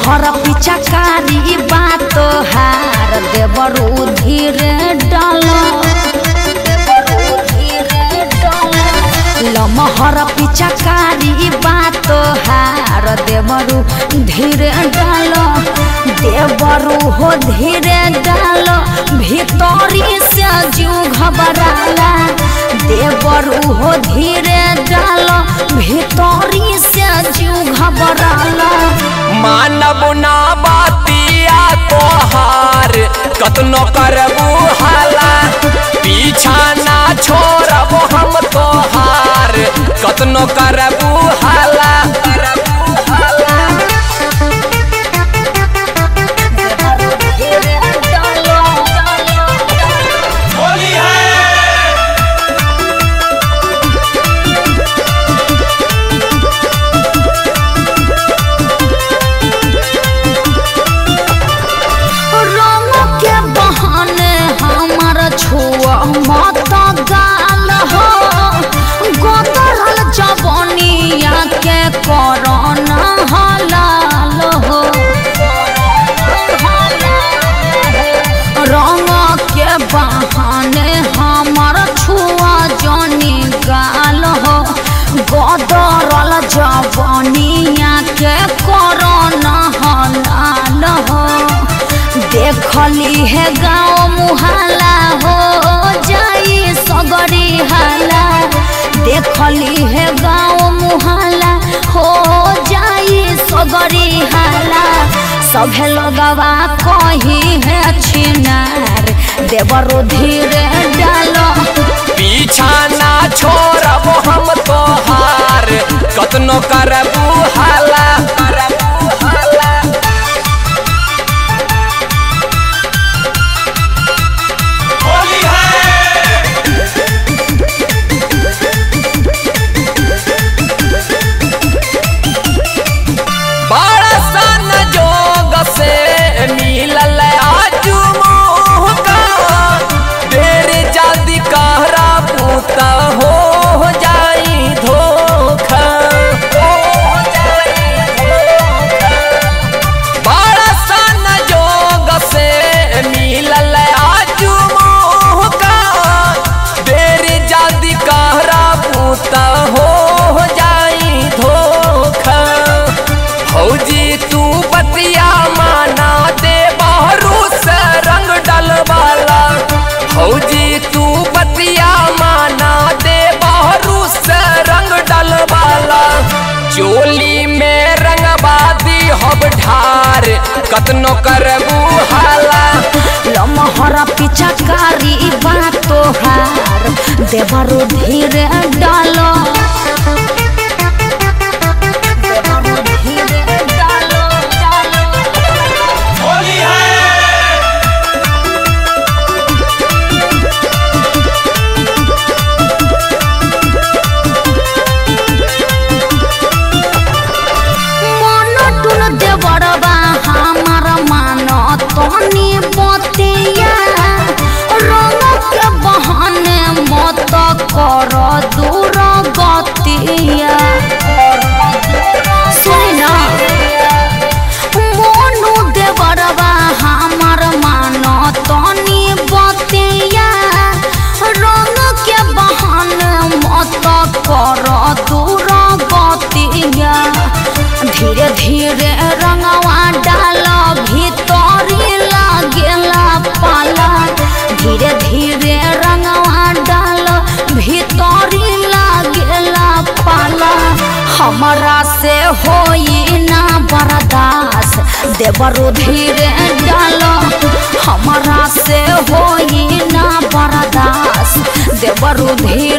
लमहर पिचकारी बात हार देवरू धीरे डालो लमहर पिचकारी बात हार देवरू धीरे डालो देवरू हो धीरे डालो भीतरी से जीव घबराला देवरू हो धीरे डालो भीतरी से जीव घबराला मानव ना बातिया तोहार कतनो करबू हाला पीछा ना छोड़ब हम तोहार कतनो करबू हाला मत गाल हो गोदरल जवनिया के कोरोना हलाल हो रंग के बहाने हमर छुआ जनी गाल हो गोदरल जवनिया के कोरोना हलाल हो देखली है गाँव मुहाला हो जाई सगरी हाला देखली है गाँव मुहाला हो जाई सगरी हाला सभे लगवा कही है छिनार देवरू धीरे डालो पीछा ना छोड़ब हम तोहार कतनो करबू हाला चोली में रंगबादी हब ढार कतनो करबू हाला लमहर पिचकारी बात हार देवरू धीरे डालो कर दूर गतिया सुना मोनू देवरबा हमार मान तनी बतिया रंग के बहाने मत कर दूर गतिया धीरे धीरे रंगवा डाल भीतरी लागेला पाला धीरे धीरे रंगवा डाल भीतरी लागेला पाला हमरा से होई ना बर्दाश्त देवरू धीरे डालो हमरा से होई ना बर्दाश्त देवरू धीरे